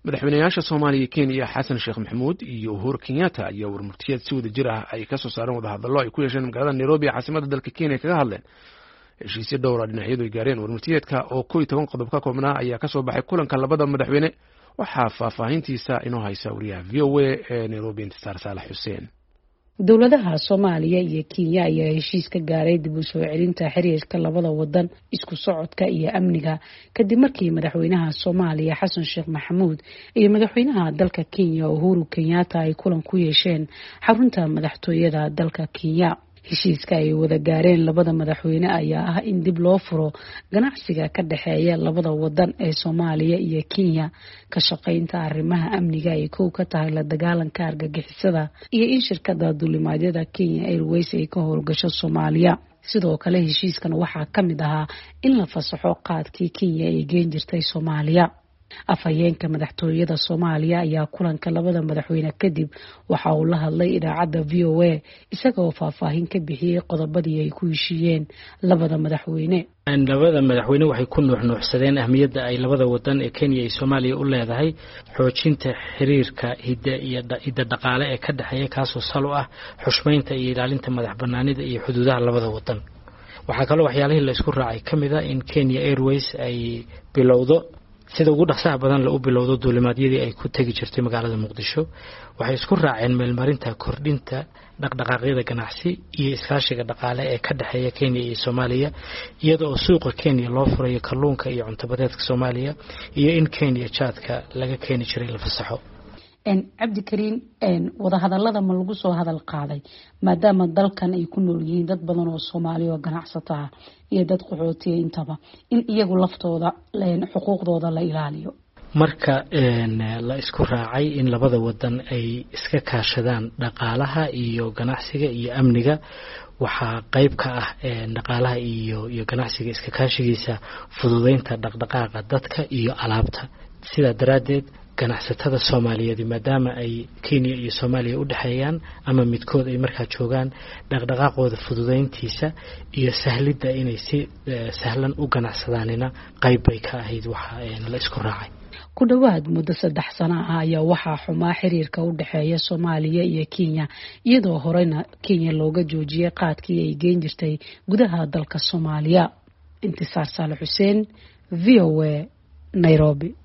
madaxweynayaasha Soomaaliya Kenya Xasan Sheekh Maxamuud iyo Uhuru Kenyatta ayaa warmurtiyeed si wada jir ah ay ka soo saareen wada hadallo ay ku yeesheen magaalada Nairobi caasimadda dalka Kenya kaga hadleen heshiisyo dhowr ah dhinacyadu ay gaareen warmurtiyeedka oo 12 qodob ka koobnaa ayaa ka soo baxay kulanka labada madaxweyne waxaa faahfaahintiisa inoo haysa wariyaha VOA ee Nairobi Intisaar Saalax Xuseen. dowladaha Soomaaliya iyo Kenya ayaa heshiis ka gaaray dib u soo celinta xiriirka labada wadan isku socodka iyo amniga kadib markii madaxweynaha Soomaaliya Xasan Sheekh Maxamuud iyo madaxweynaha dalka Kenya Uhuru Kenyatta ay kulan ku yeesheen xarunta madaxtooyada dalka Kenya. heshiiska ay wada gaareen labada madaxweyne ayaa ah in dib loo furo ganacsiga ka dhaxeeya labada wadan ee Soomaaliya iyo Kenya ka shaqeynta arrimaha amniga ay koow ka tahay la dagaalanka argagixisada iyo in shirkadda duulimaadyada Kenya Airways ay ka howlgasho Soomaaliya. sidoo kale heshiiskan waxaa ka mid ahaa in la fasaxo qaadkii Kenya ay geen jirtay Soomaaliya. afhayeenka madaxtooyada Soomaaliya ayaa kulanka labada madaxweyne kadib waxa uu la hadlay idaacadda VOA isagoo faahfaahin ka bixiyay qodobadii ay ku heshiiyeen labada madaxweyne. labada madaxweyne waxay ku nuuxnuuxsadeen ahmiyadda ay labada wadan ee Kenya iyo Soomaaliya u leedahay xoojinta xiriirka hidda dhaqaale ee ka dhaxeeya kaasoo sal u ah xushmeynta iyo ilaalinta madaxbannaanida iyo xuduudaha labada wadan. waxaa kaloo waxyaalihii la isku raacay ka mid ah in Kenya Airways ay bilowdo sida ugu dhaqsaha badan la u bilowdo duulimaadyadii ay ku tagi jirtay magaalada Muqdisho. waxay isku raaceen meelmarinta kordhinta dhaqdhaqaaqyada ganacsi iyo iskaashiga dhaqaale ee ka dhaxeeya Kenya iyo Soomaaliya iyadoo suuqa Kenya loo furayo kalluunka iyo cunto badeedka Soomaaliya iyo in Kenya jaadka laga keeni jiray la fasaxo. cabdikariin wada hadallada ma lagu soo hadal qaaday maadaama dalkan ay ku nool yihiin dad badan oo Soomaali oo ganacsato ah iyo dad qaxootiga intaba in iyagu laftooda xuquuqdooda la ilaaliyo. marka la isku raacay in labada wadan ay iska kaashadaan dhaqaalaha iyo ganacsiga iyo amniga waxaa qayb ka ah dhaqaalaha iyo ganacsiga iska kaashigiisa fududeynta dhaqdhaqaaqa dadka iyo alaabta. sidaa daraadeed ganacsatada Soomaaliyeed maadaama ay Kenya iyo Soomaaliya u dhaxeeyaan ama midkood ay markaa joogaan dhaqdhaqaaqooda fududeyntiisa iyo sahlida inay si sahlan u ganacsadaanina qayb bay ka ahayd waxa la isku raacay. ku dhawaad muddo 3 sano ah ayaa waxaa xumaa xiriirka u dhaxeeya Soomaaliya iyo Kenya iyadoo horena Kenya looga joojiyay qaadkii ay geen jirtay gudaha dalka Soomaaliya. Intisaar Saalax Xuseen, VOA, Nairobi.